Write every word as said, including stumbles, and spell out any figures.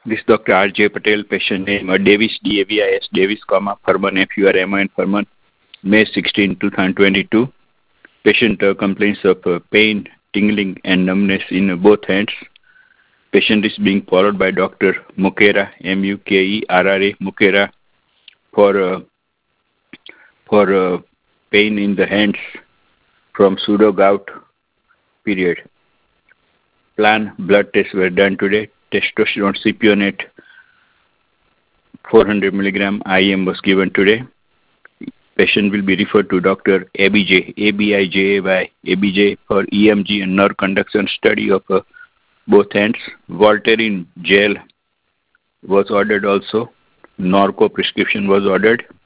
This Doctor R J Patel, patient name uh, Davis, D A V I S, Davis, comma, Furman, F U R M A N, Furman, May sixteenth, twenty twenty-two. Patient uh, complains of uh, pain, tingling, and numbness in uh, both hands. Patient is being followed by Doctor Mukera, M U K E R R A, Mukera, for uh, for uh, pain in the hands from pseudo gout period. Plan blood tests were done today. Testosterone cypionate four hundred milligram I M was given today. Patient will be referred to Doctor A B J, A B I J A Y, A B J for E M G and nerve conduction study of uh, both hands. Voltaren gel was ordered also. Norco prescription was ordered.